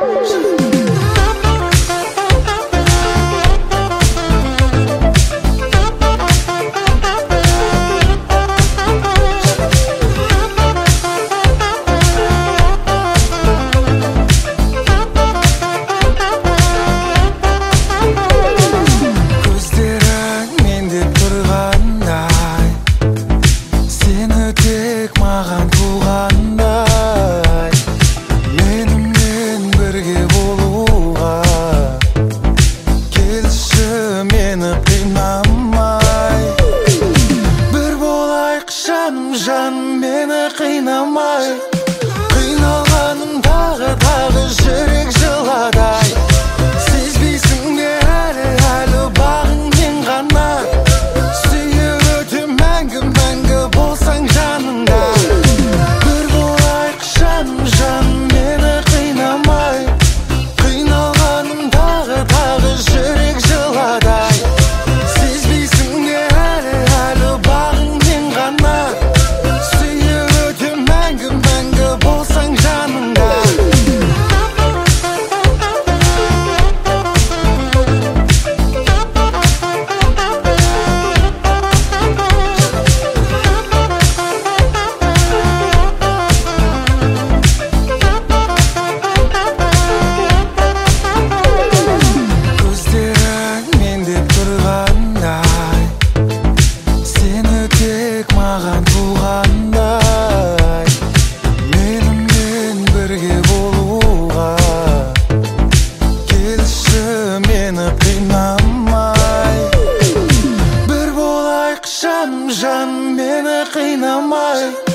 Жаным мені қинамай, қиналғаным тағы жүрек жыладай. Сезбейсің бе әлі бағың мен ғана, сүйіп өтем мәңгі болсаң жанымда. Бір болайық жаным мені қинамай, қиналғаным тағы жүрек жыладай. Сезбейсің бе әлі бағың мен ғана, болсаң жанымда. Көздерің менде тұрғандай, сені тек маған туғандай. Менімен бірге болуға келші, мені қинамай. Бір болайық жаным мені қинамай.